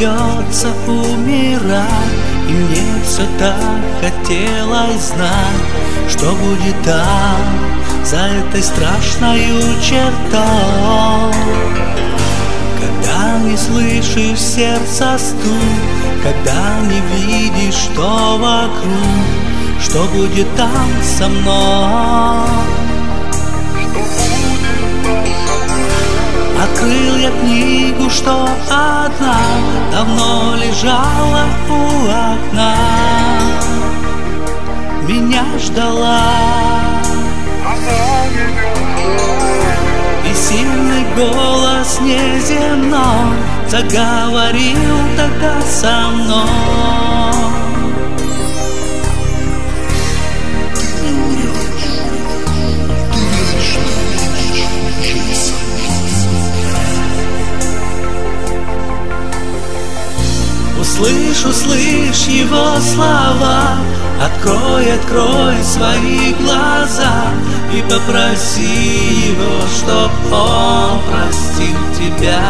придется умирать. И мне все так хотелось знать, что будет там, за этой страшною чертой. Когда не слышишь сердца стук, когда не видишь, что вокруг, что будет там со мной? Открыл я книгу, что одна давно лежала у окна, меня ждала. И сильный голос неземной заговорил тогда со мной. Услышь, услышь его слова, открой, открой свои глаза и попроси его, чтоб он простил тебя.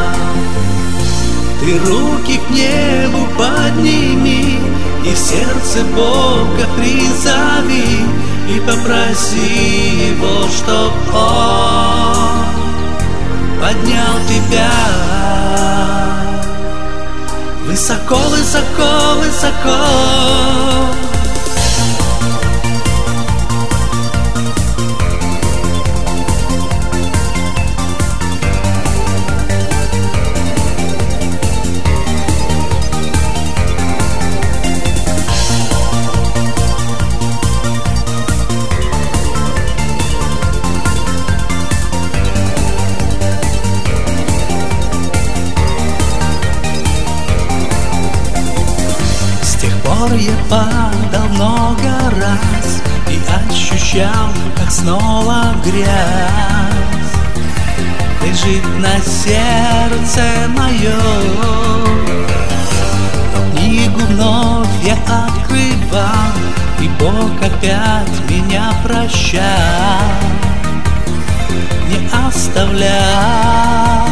Ты руки к небу подними и в сердце Бога призови и попроси его, чтоб он поднял тебя. Высоко, высоко, высоко. Я падал много раз и ощущал, как снова грязь лежит на сердце моем. Но книгу вновь я открывал, и Бог опять меня прощал, не оставлял.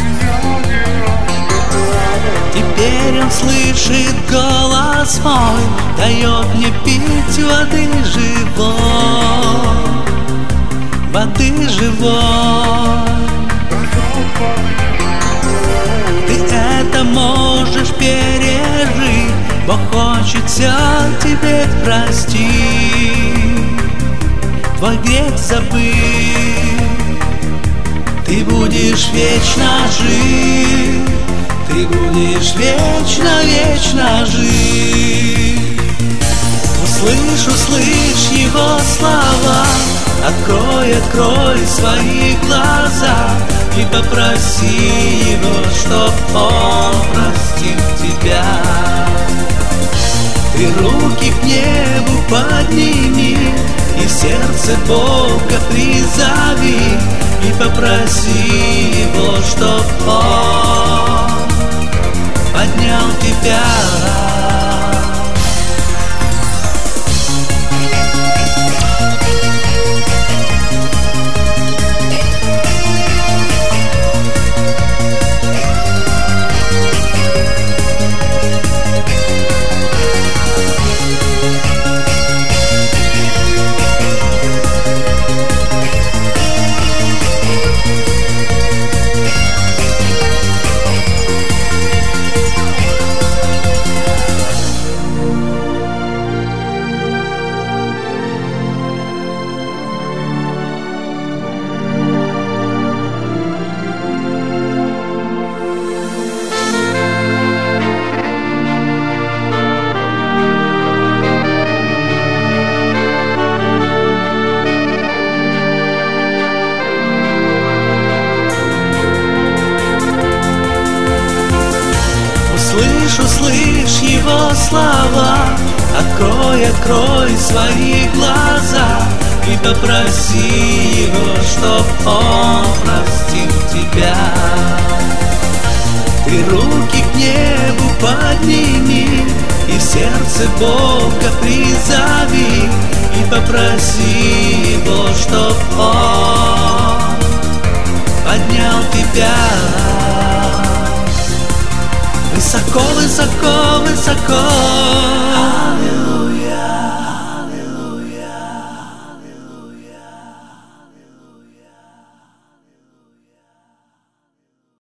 Теперь он слышит голос мой, дает мне пить воды живой, воды живой. Ты это можешь пережить, Бог хочет все тебе простить, твой грех забыть. Ты будешь вечно жить, ты будешь вечно, вечно жить. Услышь, услышь его слова, открой, открой свои глаза и попроси его, чтоб он простил тебя. Ты руки к небу подними и в сердце Бога призови и попроси его, чтоб он поднял тебя. Услышь, услышь его слова, открой, открой свои глаза и попроси его, чтоб он простил тебя. Ты руки к небу подними и в сердце Бога призови и попроси его, чтоб он поднял тебя. высоко, высоко, высоко.